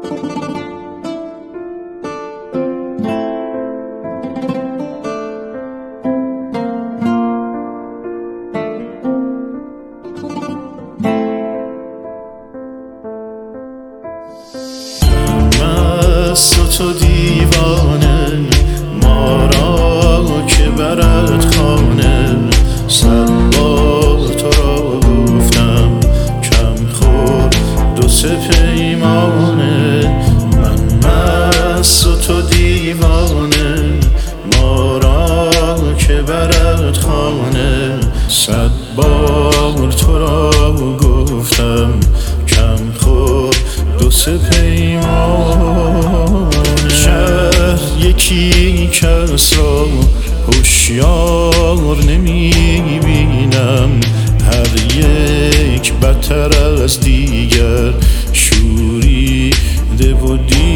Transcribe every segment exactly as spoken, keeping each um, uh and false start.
تو دیوانه ما را که برد خانه، صد بار تو را گفتم کم خور دو سه پیمانه. من مست و تو دیوانه ما را که برد خانه، صد بار تو را گفتم کم خور دو سه پیمانه. شهر یکی کس را هوشیار نمی بینم، هر یک بدتر از دیگر شوریده و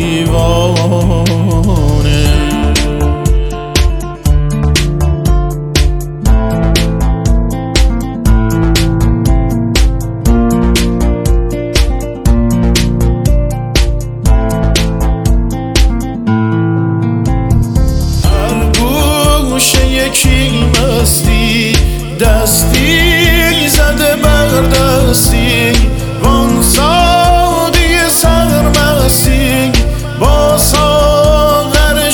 دیوانه. یکی مستی دستی زده بر دستی، وان ساقی سرمستی با ساغر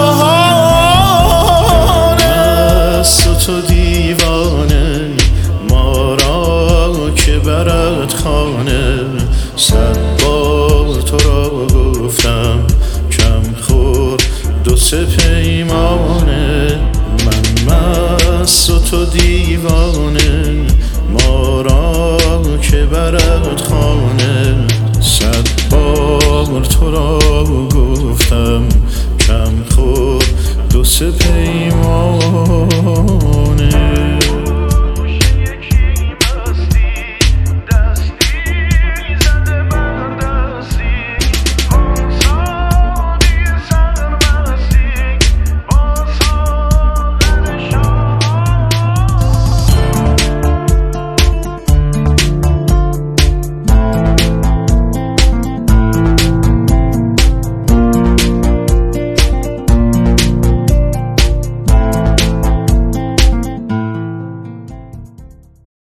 شاهانه. است و تو دیوانه ما را که برد خانه، صد بار تو را گفتم کم خور دو سه پیمانه. مست و تو دیوانه ما را که برد خانه، صد بار تو را گفتم کم خور دو سه پیمانه.